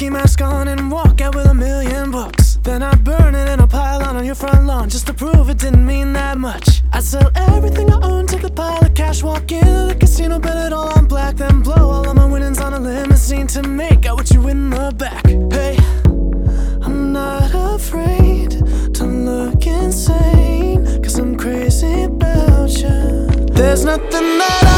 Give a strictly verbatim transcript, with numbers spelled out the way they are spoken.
ski mask on and walk out with a million bucks. Then I'd burn it in a pile on your front lawn just to prove it didn't mean that much. I'd sell everything I own, take a pile of cash, walk into the casino, bet it all on black, then blow all of my winnings on a limousine to make out with you in the back. Hey, I'm not afraid to look insane, cause I'm crazy about you. There's nothing that I